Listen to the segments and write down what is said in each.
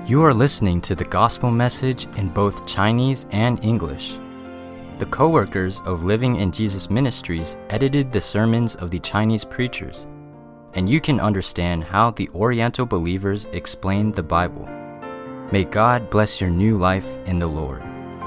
You are listening to the gospel message in both Chinese and English. The co-workers of Living in Jesus Ministries edited the sermons of the Chinese preachers, and you can understand how the Oriental believers explain the Bible. May God bless your new life in the Lord.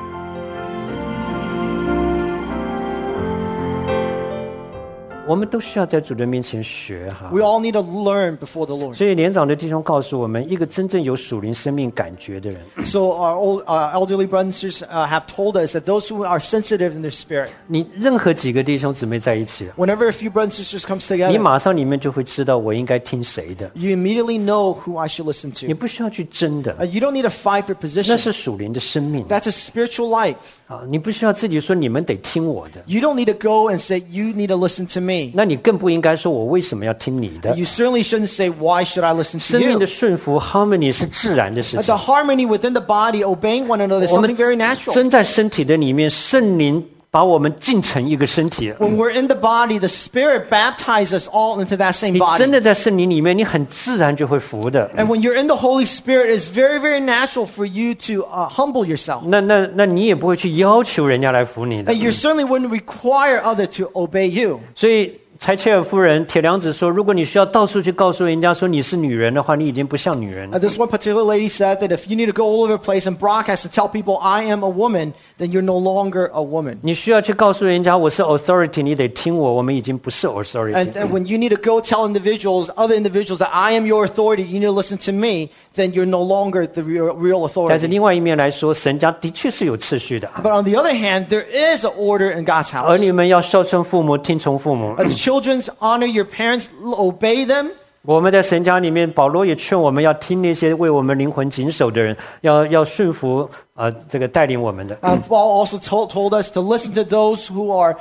我们都需要在主的面前学哈。 We all need to learn before the Lord. 所以年长的弟兄告诉我们，一个真正有属灵生命感觉的人， So our elderly brothers and sisters have told us that those who are sensitive in their spirit, 你任何几个弟兄姊妹在一起， whenever a few brothers and sisters comes 你 together, 马上里面就会知道我应该听谁的， you immediately know who I should listen 你 to. 不需要去争的， You don't need to fight for 那 position. 是属灵的生命 That's a spiritual life. 啊！你不需要自己说你们得听我的， You don't need to go and say, you need to listen to me. 那你更不应该说我为什么要听你的。 You certainly shouldn't say, why should I listen to 生命 you? 的顺服 harmony 是自然的事 The 情。 harmony within the body, obeying one another is 我们 something very natural. 身在身体的里面，圣灵把我们进成一个身体。 When we're in the body, the Spirit baptizes us all into that same 你真 body. 的在圣灵里面，你很自然就会服的。 And when you're in the Holy Spirit, it's very, very natural for you to humble yourself. 那你也不会去要求人家来服你的 And。you certainly wouldn't require others to obey you. 所以柴切尔夫人铁娘子说，如果你需要到处去告诉人家说你是女人的话，你已经不像女人。 This one particular lady said that if you need to go all over the place and broadcast and tell people I am a woman, then you're no longer a woman. 你需要去告诉人家我是 authority， 你得听我，我们已经不是 authority。 And when you need to go tell other individuals that I am your authority, you need to listen to me, then you're no longer the real 但是 authority. 另外一面来说，神家的确是有次序的， But on the other hand, there is an order in God's 儿 house. 女们要孝顺父母，听从父母。 The children honor your parents, obey them. 我们在神家里面，保罗也劝我们要听那些为我们灵魂谨守的人，要顺服这个带领我们的。 Paul also told us to listen to those who are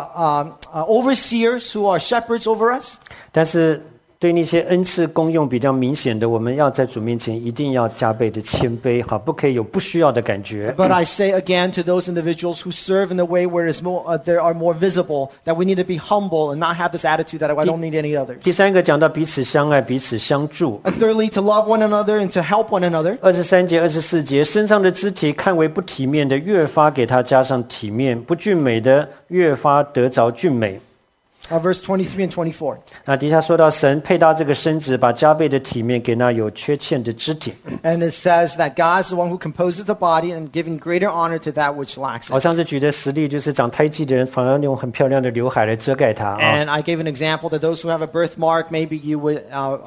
overseers, who are shepherds over us. 但是对那些恩赐功用比较明显的，我们要在主面前一定要加倍的谦卑，好，不可以有不需要的感觉。 But I say again to those individuals who serve in the way where they are more visible, that we need to be humble and not have this attitude that I don't need any others. 第三个讲到彼此相爱，彼此相助。 And thirdly, to love one another and to help one another. 23节、24节，身上的肢体看为不体面的，越发给它加上体面；不俊美的，越发得着俊美。 Verse 23 and 24. 那底下说到神配搭这个身子，把加倍的体面给那有缺欠的肢体。 And it says that God is the one who composes the body and giving greater honor to that which lacks 我 it. 上次举的实例就是长胎记的人，反而用很漂亮的刘海来遮盖它啊。 And I gave an example that those who have a birthmark, maybe you would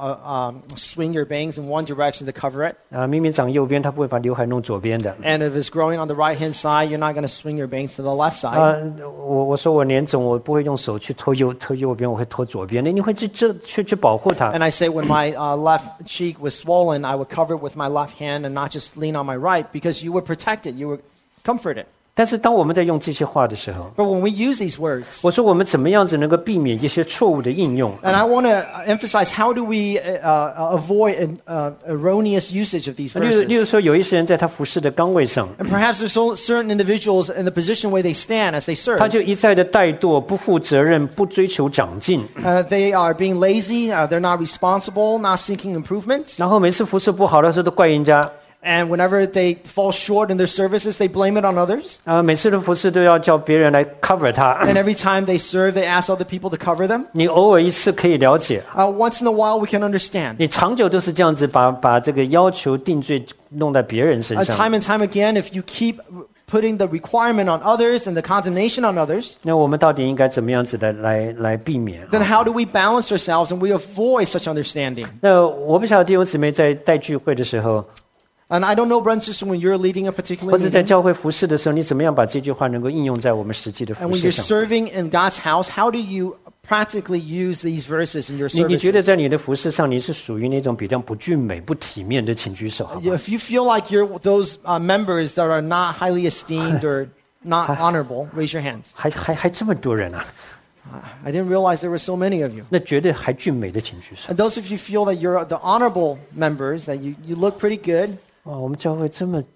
swing your bangs in one direction to cover it. 明明长右边，他不会把刘海弄左边的。 And if it's growing on the right-hand side, you're not going to swing your bangs to the left side. 我说我年肿，我不会用手去拖右边，我会拖左边的。你会去保护它。 And I say when my left cheek was swollen, I would cover it with my left hand and not just lean on my right because you would protect it, you would comfort it. 但是当我们在用这些话的时候， But when we use these words, 我说我们怎么样子能够避免一些错误的应用？ and I want to emphasize how do we avoid erroneous usage of these 例如 verses. 说，有一些人在他服侍的岗位上， And perhaps there's certain individuals in the position where they stand as they 他 serve. 就一再的怠惰、不负责任、不追求长进， They are being lazy, they're not responsible, not seeking improvements. 然后每次服侍不好的时候都怪人家， And whenever they fall short in their services, they blame it on others. 每次的服侍都要叫别人来 cover 他。 And every time they serve, they ask other people to cover them. 你偶尔一次可以了解， Once in a while, we can understand. 你长久都是这样子把这个要求定罪弄在别人身上。 Time and time again, if you keep putting the requirement on others and the condemnation on others, 那我们到底应该怎么样子的来避免？ then how do we balance ourselves and we avoid such understanding? 那我不晓得弟兄姊妹在带聚会的时候， And I don't know, brothers and sisters, when you're leading a particular 或者在 meeting, 教会服侍的时候，你怎么样把这句话能够应用在我们实际的 and 服 when 侍 you're 上？ serving in God's house, how do you practically use these verses in your 你觉得 services? 在你的服侍上，你是属于那种比较不俊美、不体面的，请举手，好不好？ If you feel like you're those members that are not highly esteemed or not honorable, raise your hands. 还这么多人啊？ I didn't realize there were so many of you. 那觉得还俊美的，请举手。 And those of you feel that you're the honorable members, that you look pretty good, 哇，我们教会这么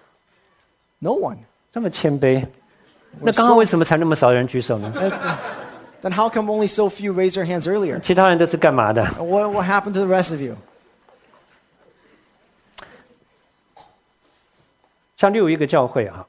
no one. 谦卑，那刚刚为什么才那么少人举手呢？ Then how come only so few raise their hands earlier? 其他人都是干嘛的？ What happened to the rest of you? 像例如一个教会啊，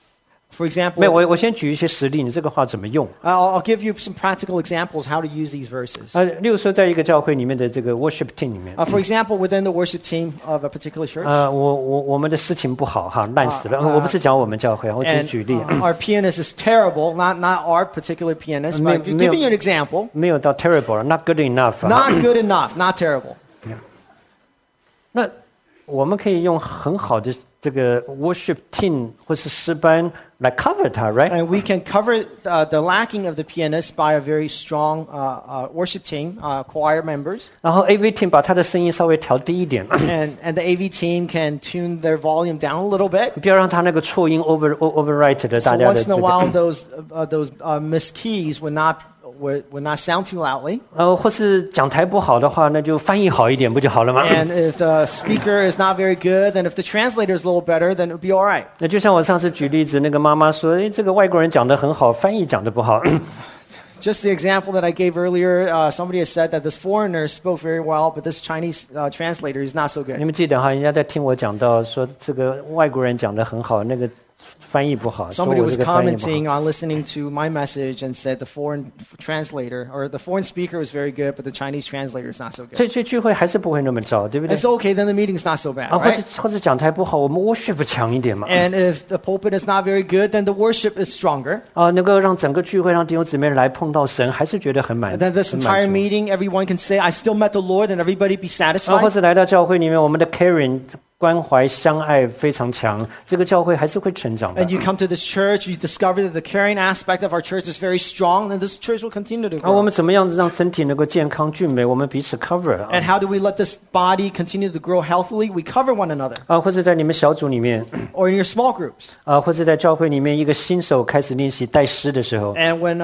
For example, 没有我先举一些实例，你这个话怎么用？ I'll give you some practical examples how to use these verses. 例如说，在一个教会里面的这个 worship team 里面， For example, within the worship team of a particular church, 我们的事情不好哈，烂死了。我不是讲我们教会，我只是 and 举例， our pianist is terrible. Not our particular pianist, but giving you an example. 没有到 terrible，not good enough。 Not good enough, not terrible. 那我们可以用很好的这个 worship team 或是诗班来 cover 它 ，right？ And we can cover the lacking of the pianist by a very strong worship team, choir members. 然后 AV team 把他的声音稍微调低一点， And the AV team can tune their volume down a little bit. 不要让他那个错音 overwrite 的 So 大家的 once 这 in a 个。 while, those missed keys would not sound too loudly. 或是讲台不好的话，那就翻译好一点不就好了吗？ And if the speaker is not very good, then if the translator is a little better, then it would be all right. 那就像我上次举例子，那个妈妈说：“诶，这个外国人讲得很好，翻译讲得不好。” Just the example that I gave earlier, somebody has said that this foreigner spoke very well, but this Chinese translator is not so 你 good. 们记得哈，人家在听我讲到说这个外国人讲得很好，那个翻译不好，说 Somebody 我 was 这个翻译不好。 commenting on listening to my message and said the foreign translator or the foreign speaker was very good, but the Chinese translator is not so 所 good. 以聚会还是不会那么糟，对不对 It's？okay, then the meeting's not so bad, 或 right? 者讲台不好，我们 worship 强一点嘛。 And if the pulpit is not very good, then the worship is stronger. 能够让整个聚会让弟兄姊妹来碰到神，还是觉得很满 And then this 很 entire 满足。 meeting, everyone can say, I still met the Lord, and everybody be 或 satisfied. 是来到教会里面，我们的 caring 关怀相爱非常强，这个教会还是会成长的 And。you come to this church, you discover that the caring aspect of our church is very strong, then this church will continue to 我 grow. 们怎么样子让身体能够健康俊美？我们彼此 cover And how do we let this body continue to grow healthily? We cover one another. 或者在你们小组里面 Or in your small groups. 或者在教会里面，一个新手开始练习带诗的时候 And when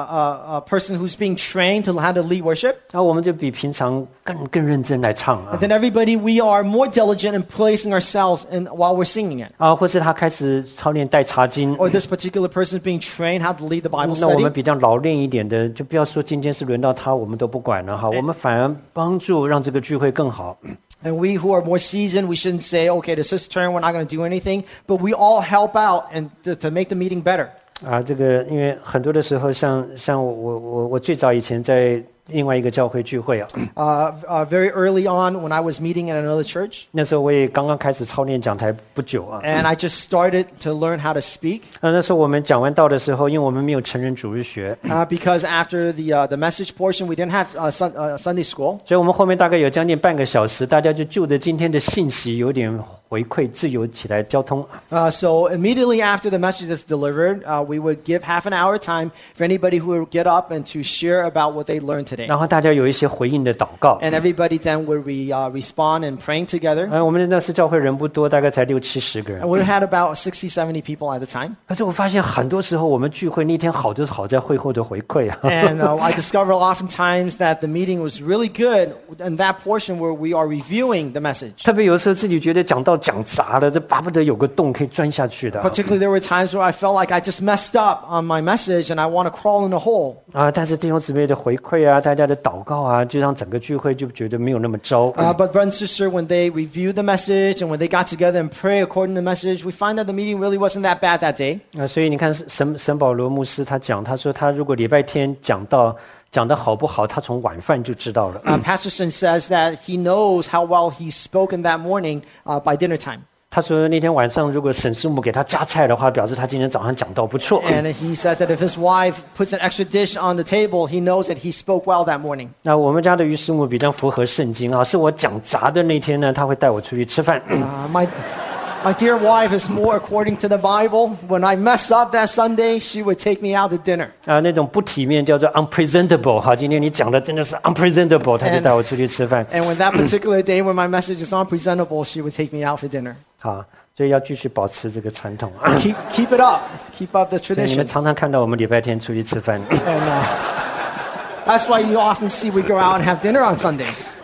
a person who's being trained to how to lead worship, 我们就比平常更认真来唱 and then everybody, we are more diligent in placing ourselves in while we're singing it. 或是他开始操练带茶经 Or this particular person being trained how to lead the Bible 那我们 study. 比较老练一点的，就不要说今天是轮到他，我们都不管了哈，我们反而帮助让这个聚会更好。 And we who are more seasoned, we shouldn't say, okay, this is his turn, we're not going to do anything. But we all help out and to make the meeting better. 这个因为很多的时候，像我最早以前在另外一个教会聚会 Very early on when I was meeting at another church, 那时候我也刚刚开始操练讲台不久 and I just started to learn how to speak. 那时候我们讲完道的时候，因为我们没有成人主日学， Because after the message portion, we didn't have Sunday school. 所以我们后面大概有将近半个小时，大家就就着今天的信息有点回馈，自由起来交通。 So immediately after the message is delivered, we would give half an hour time for anybody who would get up and to share about what they learned today. 然后大家有一些回应的祷告。 And everybody then would respond and praying together. 我们那时教会人不多，大概才60-70个人 And。we had about 60, 70 people at the time. 可是我发现很多时候我们聚会那天好就是好在会后的回馈 And I discovered oftentimes that the meeting was really good in that portion where we are reviewing the message. 特别有时候自己觉得讲道讲砸了，这巴不得有个洞可以钻下去的 Particularly, there were times where I felt like I just messed up on my message and I want to crawl in a hole. 但是弟兄姊妹的回馈大家的祷告就让整个聚会就觉得没有那么糟。 But brother and sister, when they reviewed the message and when they got together and pray according to the message, we find that the meeting really wasn't that bad that day. 所以你看沈保罗牧师他讲，他说他如果礼拜天讲得好不好，他从晚饭就知道了。 Pastor Shin says that he knows how well he spoke in that morning by dinner time. 他说那天晚上如果沈师母给他加菜的话，表示他今天早上讲道不错。 And he says that if his wife puts an extra dish on the table, he knows that he spoke well that morning. 那我们家的于师母比较符合圣经是我讲砸的那天呢，他会带我出去吃饭。 My dear wife is more according to the Bible. When I mess up that Sunday, she would take me out to dinner. 那种不体面叫做 unpresentable 今天你讲的真的是 unpresentable， 他就带我出去吃饭。 And when that particular day when my message is unpresentable, she would take me out for dinner. 所以要继续保持这个传统 Keep it up. Keep up the 所以你们 tradition. 常常看到我们礼拜天出去吃饭。 And that's why you often see we go out and have dinner on Sundays.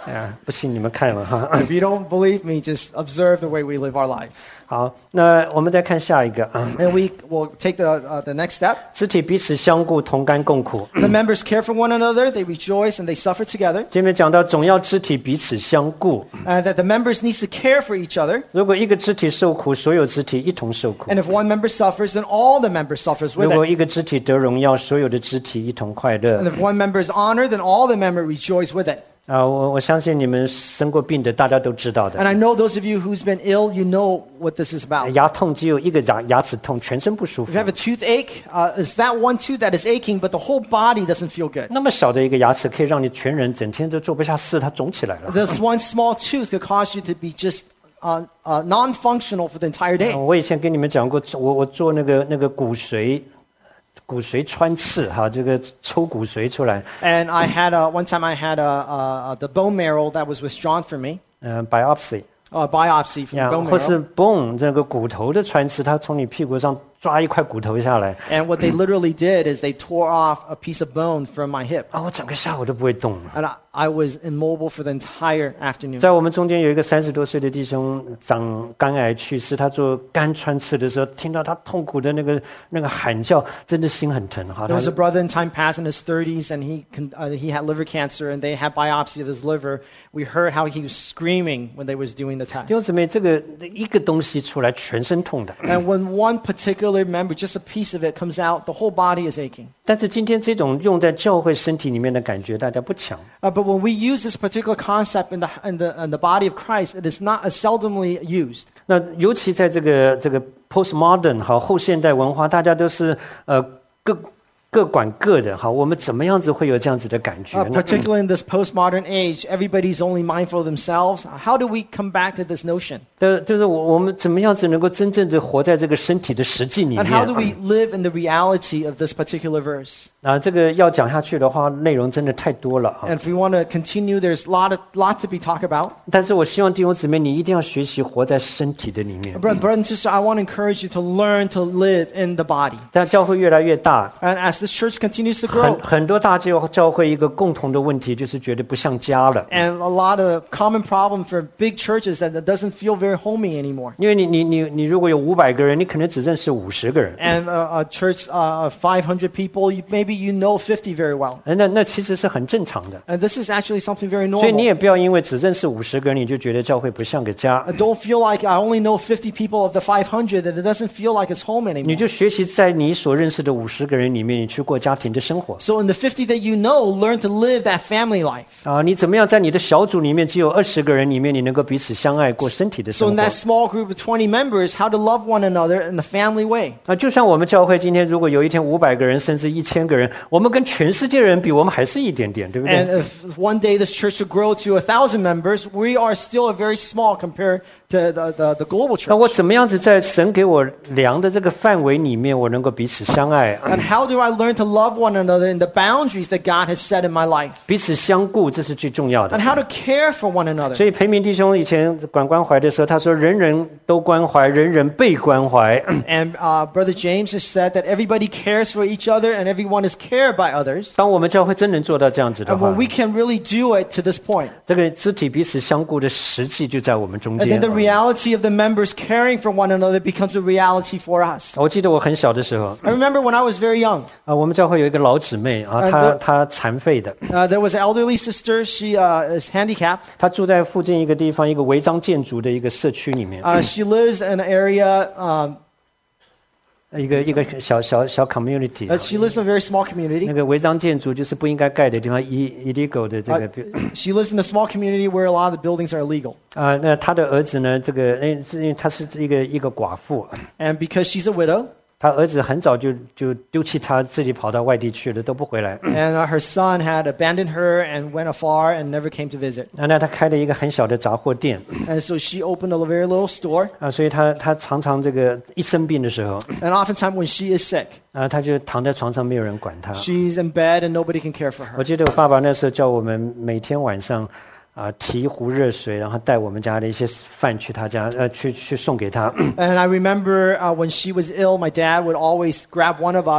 不信你们看了哈。 If you don't believe me, just observe the way we live our lives. 好，那我们再看下一个啊， And we will take the next step. 肢体彼此相顾，同甘共苦。 The members care for one another, they rejoice, and they suffer together. 前面讲到总要肢体彼此相顾， And that the members need to care for each other. 如果一个肢体受苦，所有肢体一同受苦； And if one member suffers, then all the members suffers 如 with 果 it. 一个肢体得荣耀，所有的肢体一同快 And 乐。 if one member is honored, then all the members rejoice with it. 我相信你们生过病的，大家都知道 And 的。 I know those of you who's been ill, you know what this is about. 牙痛只有一个牙齿痛，全身不舒 If 服 you。have a toothache, it's that one tooth that is aching, but the whole body doesn't feel good. 那么小的一个牙齿可以让你全人整天都做不下事，它肿起来了。 This one small tooth could cause you to be just non-functional for the entire day. 我以前跟你们讲过，我做那个骨髓穿刺哈，这个抽骨髓出来， And I had one time I had the bone marrow that was withdrawn from me, biopsy， biopsy from 呀 the bone 或是 marrow. bone 这个骨头的穿刺，它从你屁股上抓一块骨头下来， And what they literally did is they tore off a piece of bone from my hip. 我整个下午都不会动了。 And I was immobile for the entire afternoon. 在我们中间有一个30多岁的弟兄长肝癌去世，他做肝穿刺的时候，听到他痛苦的那个喊叫，真的心很疼哈。 There was a brother in time past in his 30s, and he had liver cancer, and they had biopsy of his liver. We heard how he was screaming when they was doing the 弟 test. 兄姊妹，这个一个东西出来，全身痛的。 And when one particular member, just a piece of it, comes out, the whole body is aching. 但是今天这种用在教会身体里面的感觉，大家不强。 But when we use this particular concept in the body of Christ, it is not seldomly used. 那尤其在这个 postmodern 好后现代文化，大家都是各管各的哈。我们怎么样子会有这样子的感觉呢？ Particularly in this postmodern age, everybody's only mindful of themselves. How do we come back to this notion? 就是我们怎么样子能够真正的活在这个身体的实际里 And how do 面？ we live in the reality of this particular verse? 这个要讲下去的话，内容真的太多了啊。 And if we want to continue, there's lot to be talked about. 但是我希望弟兄姊妹，你一定要学习活在身体的里面。 Brother and sister, I want to encourage you to learn to live in the body. 但教会越来越大， And as this church continues to grow, 很多大教会一个共同的问题就是觉得不像家了。 and a lot of common problem for big churches that it doesn't feel very homey anymore. 因为你如果有500个人，你可能只认识50个人。 And a church of 500 people, maybe you know 50 very well. 那其实是很正常的。 And this is actually something very 所以你 normal. 也不要因为只认识50个人，你就觉得教会不像个家。 Don't feel like I only know 50 people of the 500, that it doesn't feel like it's home 你 anymore. 就学习在你所认识的50个人里面，你去过家庭的生活。 So in the 50 that you know, learn to live that family life. 你怎么样在你的小组里面只有20个人里面，你能够彼此相爱，过身体的 So 生 in 活 that？small group of 20 members, how to love one another in a family way. 就像我们教会今天如果有一天500个人，甚至1000个人，我们跟全世界人比，我们还是一点点，对不 And 对？ if one day this church should grow to 1,000 members, we are still a very small compared to the global 那我 church. 怎么样子在神给我量的这个范围里面，我能够彼此相爱， And how do I learn to love one another in the boundaries that God has set in my life? 彼此相顾，这是最重要的 And。how to care for one another. 所以裴明弟兄以前管关怀的时候，他说：“人人都关怀，人人被关怀。 And Brother James has said that everybody cares for each other and everyone is cared by others. ” 当我们教会真能做到这样子的 And 话 when，we can really do it to this point, 这个肢体彼此相顾的实际就在我们中 and 间 then the。reality of the members caring for one another becomes a reality for us. 我记得我很小的时候， I remember when I was very young, 我们教会有一个老姊妹她残废的， there was an elderly sister. She is handicapped. 她住在附近一个地方一个违章建筑的一个社区里面， She lives in an area. 一个小 community。 She lives in a very small 那 community. 个违章建筑就是不应该盖的地方，illegal 的这个。 She lives in a small community where a lot of the buildings are illegal. 那她的儿子呢？这个是因为她是一个寡妇， And because she's a widow, 她儿子很早就丢弃她，自己跑到外地去了，都不回来。 and her son had abandoned her and went afar and never came to visit. 那她开了一个很小的杂货店 And so she opened a very little store. 所以她常常这个一生病的时候 And oftentimes when she is sick, 她就躺在床上，没有人管她。 she's in bed and nobody can care for 我 her. 记得我爸爸那时候叫我们每天晚上提一壶热水，然后带我们家的一些饭去他家，去送给他。 And I remember when she was ill, my dad would always grab one of us,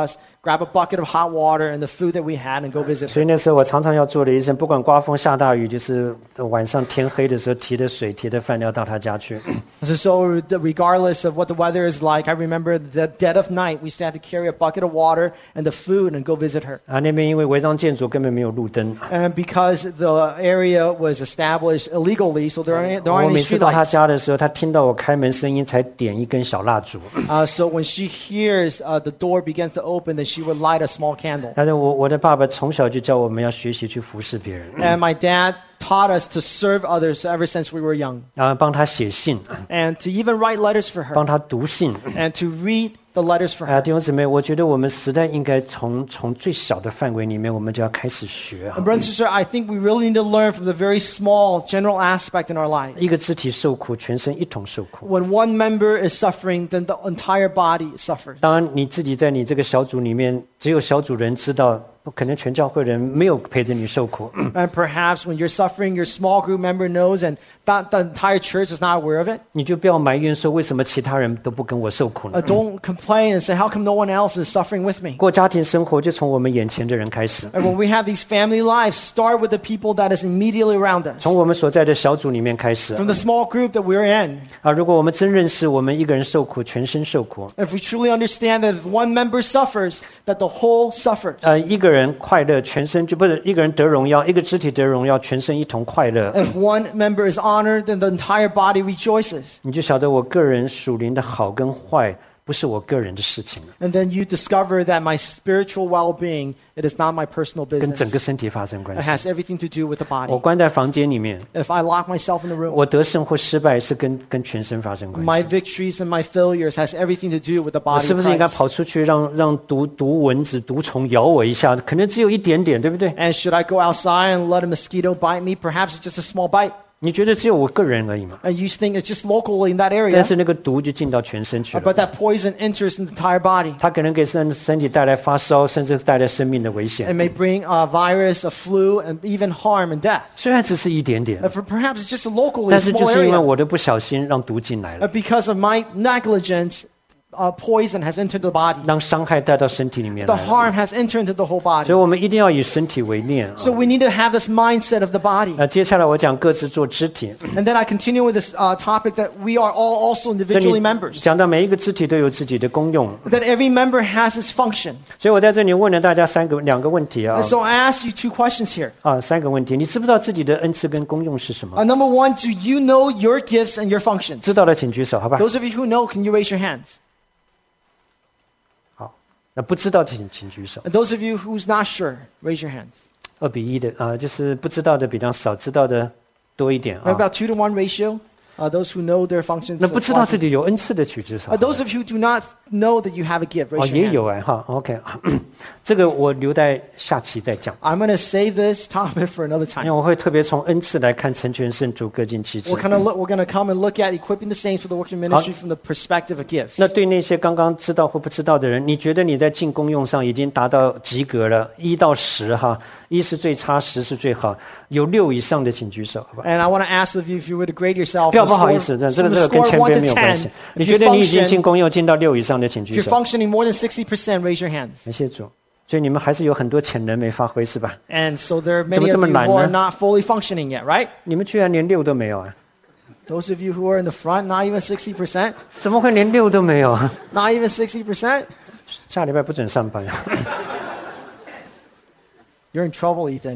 grab a bucket of hot water and the food that we had and go visit 所 her. 以那时候我常常要做的一件，不管刮风下大雨，就是晚上天黑的时候提着水、提着饭料到她家去。 So regardless of what the weather is like, I remember the dead of night, we used to have to carry a bucket of water and the food and go visit her. 啊，那边因为违章建筑根本没有路灯， And because the area was established illegally, so there 我 aren't 每 any 次到她 streetlights. 家的时候，她听到我开门声音，才点一根小蜡烛。 So when she hears the door begins to open, then she would light a small candle. 但是我的爸爸从小就教我们要学习去服侍别人， And my dad taught us to serve others ever since we were young, 然后帮她写信， and to even write letters for her, 帮她读信。 and to read the letters for her. 弟兄姊妹，我觉得我们时代应该从最小的范围里面，我们就要开始学啊 And。brothers and sisters, I think we really need to learn from the very small general aspect in our life. 一个肢体受苦，全身一同受苦。 When one member is suffering, then the entire body suffers. 当然，你自己在你这个小组里面，只有小组人知道，可能全教会人没有陪着你受苦。 And perhaps when you're suffering, your small group member knows, and the entire church is not aware of it. 你就不要埋怨说为什么其他人都不跟我受苦呢？ Don't complain and say, how come no one else is suffering with me? 过家庭生活就从我们眼前的人开始， And when we have these family lives, start with the people that is immediately around us. 从我们所在的小组里面开始 From the small group that we're in. 啊！如果我们真认识我们一个人受苦，全身受苦， If we truly understand that if one member suffers, that the whole suffers. 一个人快乐，全身就不是一个人得荣耀，一个肢体得荣耀，全身一同快乐。 If one member is honored, then the entire body rejoices. 你就晓得我个人属灵的好跟坏，不是我个人的事情， And then you discover that my spiritual well-being, it is not my personal 跟整个 business. 身体发生关 It 系。 has everything to do with the 我 body. 关在房间里面， If I lock myself in the room, 我得胜或失败是跟全身发生关 my 系。 victories and my failures has everything to do with the 我 body 是 of 不是应该 Christ. 跑出去让毒蚊子、毒虫咬我一下？可能只有一点点，对不对？ And should I go outside and let a mosquito bite me? Perhaps it's just a small bite. 你觉得只有我个人而已嘛？ And you think it's just locally in that area. 但是那个毒就进到全身去 But 了， that poison enters in the entire body. 它可能给身体带来发烧，甚至带来生命的危 It 险。 may bring a virus, a flu, and even harm and death. 虽然只是一点点， Perhaps it's just a locally 但是就 small 是因为 area. 我的不小心让毒进来了， Because of my negligence, poison has entered the body. 让伤害带到身体里面 The 来了。 harm has entered into the whole 所以 body. 我们一定要以身体为念啊。 So we need to have this mindset of the body. 接下来我讲各自做肢体。 And then I continue with this topic that we are all also 这 individually 里 members. 讲到每一个肢体都有自己的功用， That every member has its function. 所以我在这里问了大家两个问题啊 And so I ask you two questions here. 三个问题，你知不知道自己的恩赐跟功用是什么？ Number one, do you know your gifts and your functions? 知道的请举手，好吧？ Those of you who know, can you raise your hands? 好，那不知道的请举手。 And those of you who's not sure, raise your hands. 2:1的就是不知道的比较少，知道的多一点啊。 About 2-to-1 ratio. Those who know their functions. 那不知道自己有恩赐的举手。 Those of you who do not know that you have a gift, 哦， raise 也 your hand. 有哈 ，OK， 这个我留在下期再讲， I'm going to save this topic for another 因 time. 为我会特别从恩赐来看成全圣徒各尽其职。 We're going to come and look at equipping the saints for the work of ministry from the perspective of gifts. 那对那些刚刚知道或不知道的人，你觉得你在进功用上已经达到及格了，1到10哈，1是最差，10是最好，有6以上的请举手，好吧？ And I want to ask of you if you were to grade yourself 不要 from 不好 the 意思， score, 这 from 个 the 跟 score 谦 1 卑 to 没有关系 10,。 你 If 觉 you 得你已经进 function, 功用进到6以上的请举 if you're 手， functioning more than 60%, raise your hands. 感谢主。所以你们还是有很多潜能没发挥，是吧？ And so there are many of 怎么这么难呢？ you who are not fully functioning yet, right? 你们居然连6都没有啊？ Those of you who are in the front, not even 60%, 怎么会连6都没有啊？ not even 60%. 下礼拜不准上班。 You're in trouble, Ethan.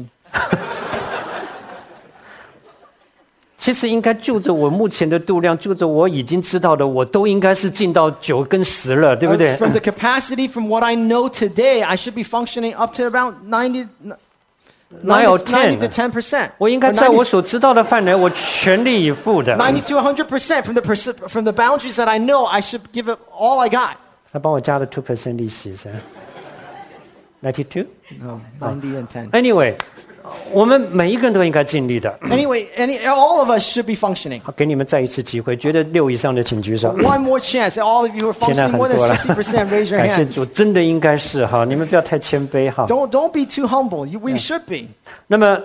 其实应该就着我目前的度量，就着我已经知道的，我都应该是进到9跟10了，对不对？ From the capacity, from what I know today, I should be functioning up to about 90 to 10%. 我应该在我所知道的范围，我全力以赴的。 90 to 100% from the boundaries that I know, I should give it all I got. 他帮我加了2% 利息，是吧 92 No, 90 and 10. Anyway，我们每一个人都应该尽力的。 Anyway, all of us should be functioning. 好，给你们再一次机会，觉得6以上的请举手。 One more chance. All of you who are 现在 functioning 很 more than 多了， 60%, raise your 感谢 hands. 主，真的应该是哈，你们不要太谦卑哈。 Don't be too humble. We should be. 那么，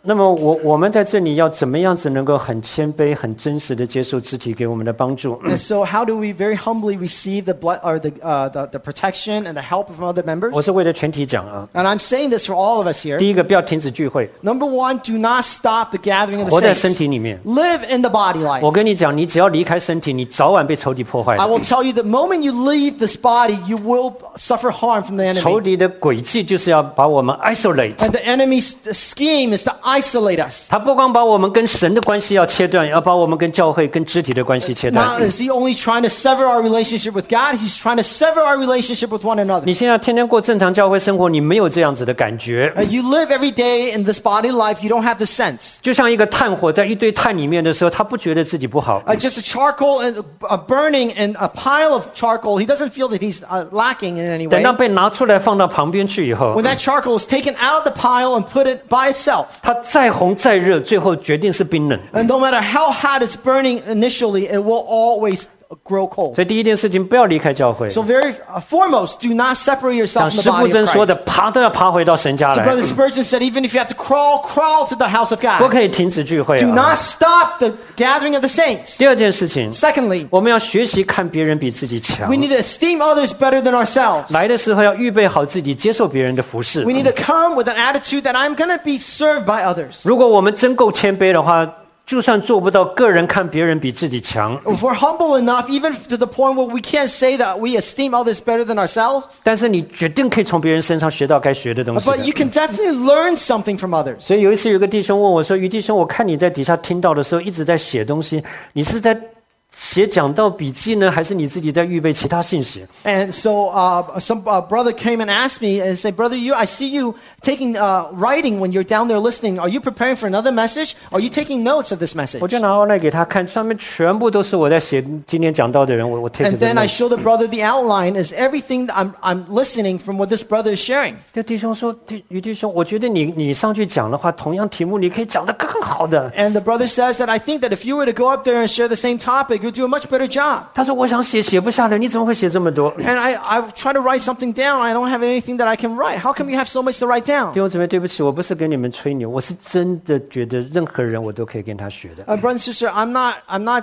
那么我们在这里要怎么样子能够很谦卑、很真实的接受肢体给我们的帮助？ And so, how do we very humbly receive the blood or the protection and the help from other members? 我是为了全体讲啊。 And I'm saying this for all of us here. 第一个，不要停止聚会， Number one, do not stop the gathering of 活 the 在身 saints. 体里面。 Live in the body 我 life. 跟你讲，你只要离开身体，你早晚被仇敌破坏 I 的。 will tell you, the moment you leave this body, you will suffer harm from the 仇 enemy. 敌的诡计就是要把我们 isolate。 And the enemy's scheme is to isolate us. 他不光把我们跟神的关系要切断，要把我们跟教会、跟肢体的关系切 Not 断。 is he only trying to sever our relationship with God, he's trying to sever our relationship with one another. 你现在天天过正常教会生活，你没有这样子的感觉， You live every day in this body life, you don't have the sense. 就像一个炭火在一堆炭里面的时候，他不觉得自己不好。 Just a charcoal and burning and a pile of charcoal, he doesn't feel that he's lacking in any 等 way. 到被拿出来放到旁边去以后 When，that charcoal is taken out of the pile and put it by itself, 它再红再热，最后决定是冰冷。 and no matter how hot it's burning initially, it will always grow cold. 所以第一件事情，不要离开教会。 So very foremost, do not separate yourself 像 from 施 the 布 body 真 of 说的， Christ. 爬都要爬回到神家 So 来， Brother Spurgeon said, even if you have to crawl to the house of 不 God, 可以停止聚会 do 啊。 not stop the gathering of the saints. 第二件事情， Secondly, 我们要学习看别人比自己强 we。need to esteem others better than ourselves. 来的时候要预备好自己接受别人的服侍 We。need to come with an attitude that I'm going to be served by others. 如果我们真够谦卑的话，就算做不到个人看别人比自己强， If we're humble enough, even to the point where we can't say that we esteem others better than ourselves, 但是你决定可以从别人身上学到该学的东西 but 的。 you can definitely learn something from others. 所以有一次有个弟兄问我说：“于弟兄，我看你在底下听到的时候一直在写东西，你是在写讲道笔记呢，还是你自己在预备其他信息？” And so some brother came and asked me and said, Brother, I see you taking writing when you're down there listening. Are you preparing for another message? Are you taking notes of this message? 我就拿过来给他看，上面全部都是我在写今天讲到的人，我 take And 的 then I notes。 show the brother the outline is everything that I'm listening from what this brother is sharing. 这弟兄说：“于弟兄，我觉得你上去讲的话，同样题目你可以讲得更好的。” And the brother says that I think that if you were to go up there and share the same topic, you'd do a much better job. 他说：“我想写不下来，你怎么会写这么多？” And I try to write something down. I don't have anything that I can write. How come you have so much to write 弟 down? 兄姊妹，对不起，我不是跟你们吹牛，我是真的觉得任何人我都可以跟他学的。 Brother and sister, I'm not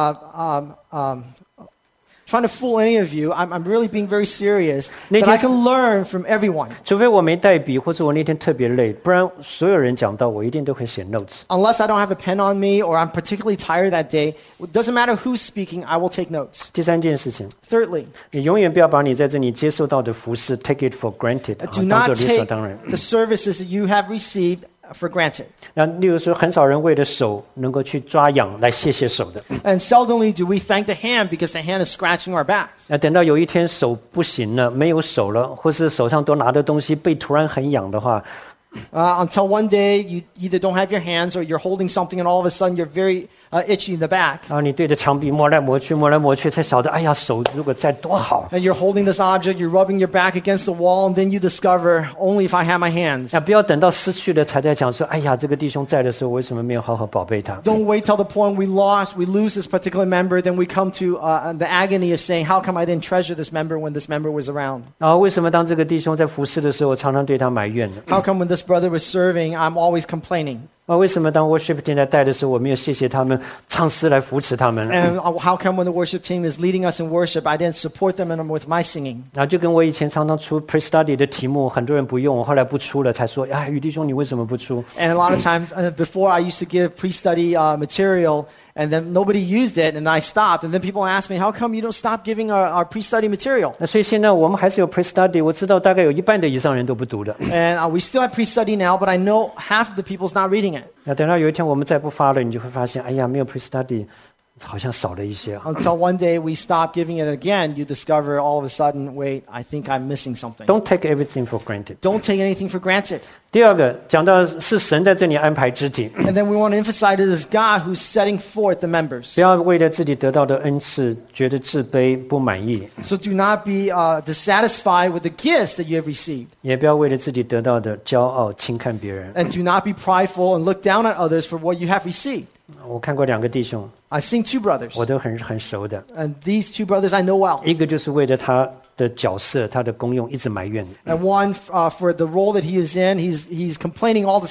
trying to fool any of you. I'm really being very serious. That I can learn from everyone. 除非我没带笔，或者我那天特别累，不然所有人讲到我一定都会写 notes。 Unless I don't have a pen on me or I'm particularly tired that day, it doesn't matter who's speaking, I will take notes. 第三件事情， Thirdly, 你永远不要把你在这里接受到的服饰 take it for granted， do 当 not 做理所 take 当然。 the services that you have received for granted. 那例如说，很少人为了手能够去抓痒来谢手的。 And seldomly do we thank the hand because the hand is scratching our backs. 那等到有一天手不行了，没有手了，或是手上都拿的东西背突然很痒的话， Until one day you either don't have your hands or you're holding something and all of a sudden you're very itchy in the back. 然后你对着墙壁摸来摸去，才晓得，哎呀，手如果再多好。 And you're holding this object, you're rubbing your back against the wall, and then you discover, only if I have my hands. 不要等到失去了才在讲说，哎呀，这个弟兄在的时候，为什么没有好好宝贝他？ Don't wait till the point we lose this particular member, then we come to the agony of saying, how come I didn't treasure this member when this member was around? 然后为什么当这个弟兄在服侍的时候，我常常对他埋怨呢？ How come when this brother was serving, I'm always complaining? 为什么当 worship team 在带的时候，我没有谢谢他们唱诗来扶持他们？ And how come when the worship team is leading us in worship, I didn't support them with my singing? 然后就跟我以前常常出 pre study 的题目，很多人不用，我后来不出了，才说，哎，于弟兄你为什么不出？ And a lot of times before I used to give pre-study material, and then nobody used it, and I stopped. And then people ask me, how come you don't stop giving our pre-study material? 那所以现在我们还是有 pre study， 我知道大概有一半的以上人都不读的。 And we still have pre-study now, but I know half of the people's not reading it. 那等到有一天我们再不发了，你就会发现，哎呀，没有 pre study， 好像少了一些啊。 Until one day we stop giving it again, you discover all of a sudden, wait, I think I'm missing something. Don't take everything for granted。 Don't take anything for granted. 第二个讲到是神在这里安排肢体， And then we want to emphasize it is God who's setting forth the members. 不要为了自己得到的恩赐觉得自卑不满意， So do not be dissatisfied with the gifts that you have received. 也不要为了自己得到的骄傲轻看别人。 And do not be prideful and look down at others for what you have received. 我看过两个弟兄， I've seen two brothers. 我都很熟的， And these two brothers I know well. 一个就是为了他的角色、他的功用一直埋怨， And one for the role that he is in, he's complaining all the time.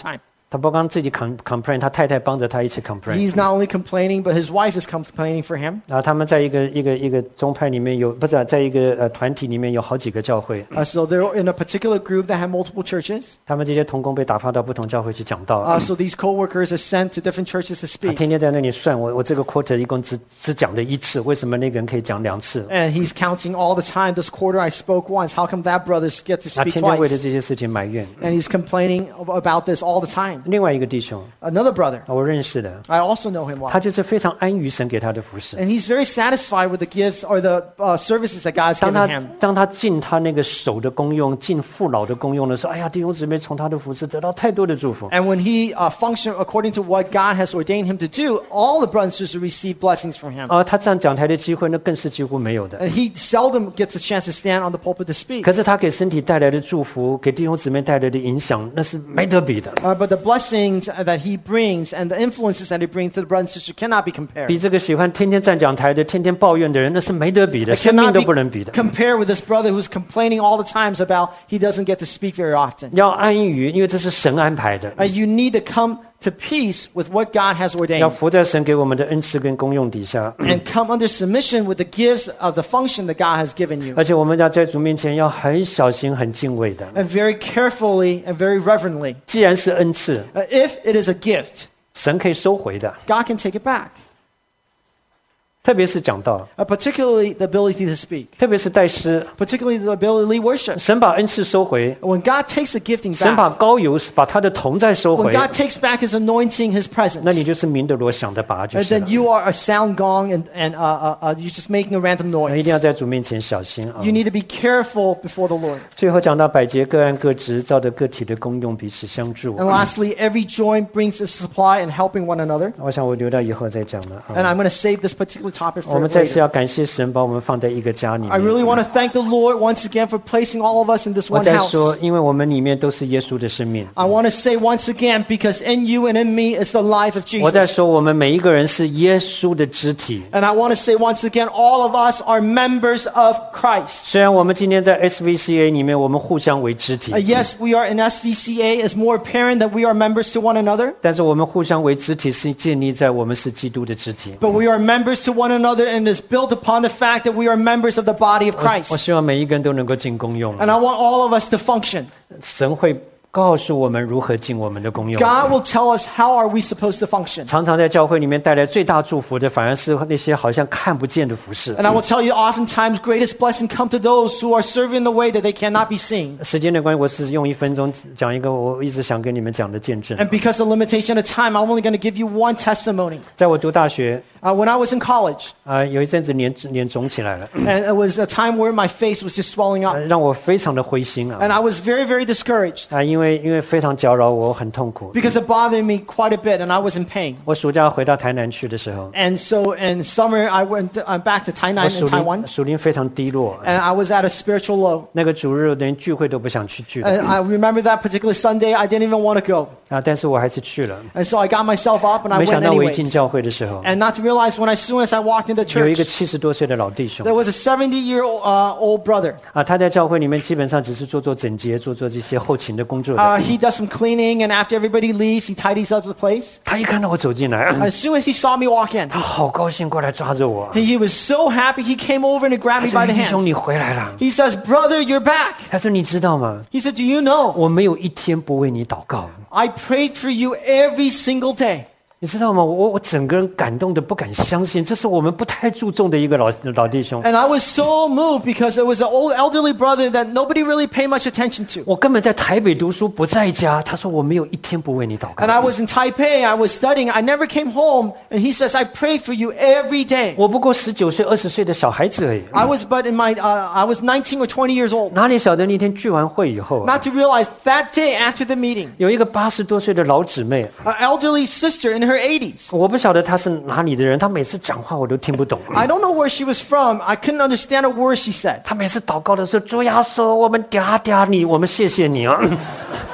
他不光自己 complain， 他太太帮着他一起 complain。 He's not only complaining, but his wife is complaining for him. 然后他们在一个宗派里面有，不是在一个团体里面有好几个教会。 So they're in a particular group that have multiple churches. 他们这些同工被打发到不同教会去讲道。 So these co-workers are sent to different churches to 他 speak. 天天在那里算，我这个 quarter 一共只讲了1次，为什么那个人可以讲2次？ And he's counting all the time. This quarter I spoke once. How come that brother get to 他 speak 天天为了 twice? 这些事情埋怨。 And he's complaining about this all the time. 另外一个弟兄， Another brother, 我认识的， I also know him well. 他就是非常安于神给他的服侍。 And he's very satisfied with the gifts or the services that God's 当 given 他 him. 当他尽他那个手的功用，尽父老的功用的时候，哎呀，弟兄姊妹从他的服侍得到太多的祝福。 And when he functioned according to what God has ordained him to do, all the brothers and sisters receive blessings from him. 他站讲台的机会那更是几乎没有的。 And he seldom gets a chance to stand on the pulpit to speak. 可是他给身体带来的祝福，给弟兄姊妹带来的影响，那是没得比的， But the blessings that he brings and the influences that he brings to the brothers and sisters cannot be compared. 比这个喜欢天天站讲台的、天天抱怨的人，那是没得比的， It 生命 cannot 都 be 不能比的。 compared with this brother who's complaining all the times about he doesn't get to speak very often. 要安于，因为这是神安排的， You need to come to peace with what God has 要 ordained 服在神给我们的恩赐跟功用底下， and come under submission with the gifts of the function that God has given you. 而且我们要在主面前要很小心、很敬畏的。 And very carefully and very reverently. 既然是恩赐， If it is a gift, 神可以收回的， God can take it back. 特别是讲道， Particularly the ability to speak. 特别是带诗， Particularly the ability to lead worship. 神把恩赐收回， When God takes the gifting 神把 back, 膏油、把他的同在收 when 回， God takes back His anointing, His 那你 presence, 就是明德罗响的拔就 and 是 then 了。 you are a sound gong and you're just making a random 一 noise. 定要在主面前小心啊！ You need to be careful before the Lord. 最后讲到百节各按各职，照着个体的功用彼此相助。 And lastly, every joint brings a supply in helping one another. 我想我留到以后再讲了。 And I'm going to save this particular topic 我 for 们再次 later. 要感谢神把我们放在一个家里 I 面。 really want to thank the Lord once again for placing all of us in this 我 one 再 house. 说，因为我们里面都是耶稣的生命。 I want to say once again, because in you and in me is the life of 我在 Jesus. 说，我们每一个人是耶稣的肢体。 And I want to say once again, all of us are members of Christ. 虽然我们今天在 SVCA 里面，我们互相为肢体， Yes, we are in SVCA. It's more apparent that we are members to one another. 但是我们互相为肢体是建立在我们是基督的肢体。 But we are members to one another and is built upon the fact that we are members of the body of 我 Christ. 希望每一个人都能够尽功用。 And I want all of us to function. 神会告诉我们如何尽我们的功用。 God will tell us how are we supposed to function. 常常在教会里面带来最大祝福的，反而是那些好像看不见的服饰。 And I will tell you, oftentimes greatest blessing come to those who are serving in the way that they cannot be seen. 时间的关系，我只用1分钟讲一个我一直想跟你们讲的见证。 And because of limitation of time, I'm only going to give you one testimony. 在我读大学， When I was in college, 有一阵子脸肿起来了， and it was a time where my face was just swelling up. 让我非常的灰心 And I was very, very discouraged 因为非常搅扰我，很痛苦。 because it bothered me quite a bit and I was in pain. 我暑假回到台南去的时候， And so in summer, I went back to 我 Tainan in Taiwan, 属灵非常低落， and I was at a spiritual low. 那个主日连聚会都不想去聚的 And I remember that particular Sunday, I didn't even want to go. 但是我还是去了。 And so I got myself up and I 没想 went 到我一进 anyways. 教会的时候， And not to realize when as soon as I walked into 有一个 church, 70多岁的老弟兄 there was a 70-year-old brother. 他在教会里面基本上只是做整洁，做这些后勤的工作的。 He does some cleaning, and after everybody leaves, he tidies up the place. 他一看到我走进来， As soon as he saw me walk in, 他好高兴，过来抓着我。 he was so happy. He came over and he 他 grabbed me 说：“ by the 弟兄，你 hands. 回来了。 He says, "Brother, you're back." ” 他说：“你知道吗？ He said, "Do you know? 我没有一天不为你祷告。 I prayed for you every single day." 你知道吗？我整个人感动的不敢相信，这是我们不太注重的一个老弟兄。 And I was so moved because it was an old elderly brother that nobody really paid much attention to. 我根本在台北读书，不在家。他说我没有一天不为你祷告 And。I was in Taipei. I was studying. I never came home. And he says, "I prayed for you every day." 我不过19岁、20岁的小孩子而已， I was 19 or 20 years old. 哪里晓得那天聚完会以后， Not to realize that day after the meeting, 有一个80多岁的老姊妹， an elderly sister in her 80s. 我不晓得她是哪里的人，她每次讲话我都听不懂。 I don't know where she was from. I couldn't understand a word she said. 她每次祷告的时候，主耶稣，我们嗲嗲你，我们谢谢你啊。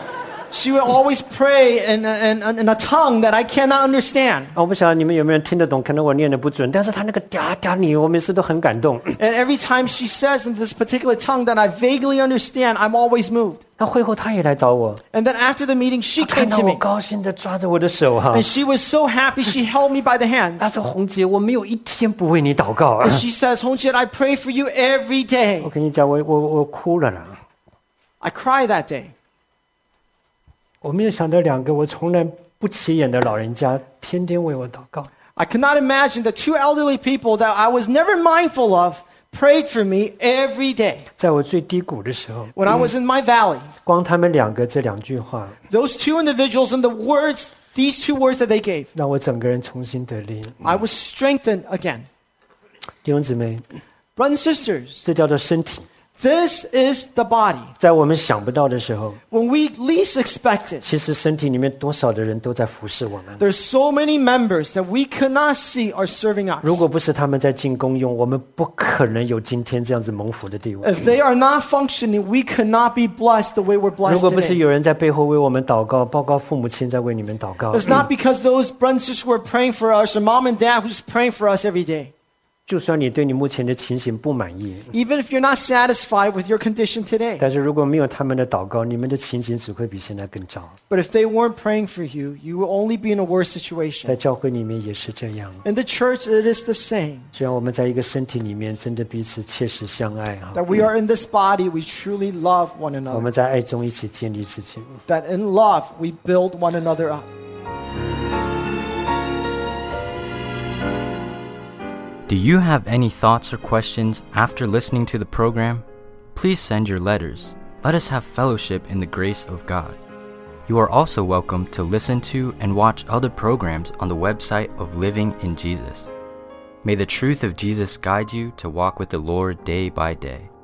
she would always pray in a tongue that I cannot understand. 我不晓得你们有没有人听得懂，可能我念的不准，但是他那个嗲嗲你，我每次都很感动。 And every time she says in this particular tongue that I vaguely understand, I'm always moved. 那会后他也来找我， And then after the meeting, she 看 came 到 to 我 me. 高兴的抓着我的手哈 And。she was so happy, she held me by the hand. 他说：“红姐，我没有一天不为你祷告啊 And！” she says, Hongjiet, I pray for you every day. 我跟你讲，我哭了啦。 I cried that day. 我没有想到两个我从来不起眼的老人家，天天为我祷告。 I could not imagine the two elderly people that I was never mindful of prayed for me every day. 在我最低谷的时候， When I was in my valley, 光他们两个这两句话， those two individuals and the words, these two words that they gave, 让我整个人重新得力。 I was strengthened again. 弟兄姊妹， Brothers and sisters, 这叫做身体。 this is the body. 在我们想不到的时候， When we least expect it, 其实身体里面多少的人都在服侍我们。 there's so many members that we could not see are serving us. 如果不是他们在进功用，我们不可能有今天这样子蒙福的地位。 If they are not functioning, we could not be blessed the way we're 如 blessed 果不是 today. 有人在背后为我们祷告，报告父母亲在为你们祷告， It's not because those brothers and sisters who are praying for us or mom and dad who's praying for us every day. 就算你对你目前的情形不满意， Even if you're not satisfied with your condition today. 但是如果没有他们的祷告，你们的情形只会比现在更糟。 But if they weren't praying for you, you will only be in a worse 在 situation. 教会里面也是这样， In the church, it is the same. 只要我们在一个身体里面真的彼此切实相爱哈， That we are in this body, we truly love one 我 another. 们在爱中一起建立自己。 That in love, we build one another up. Do you have any thoughts or questions after listening to the program? Please send your letters. Let us have fellowship in the grace of God. You are also welcome to listen to and watch other programs on the website of Living in Jesus. May the truth of Jesus guide you to walk with the Lord day by day.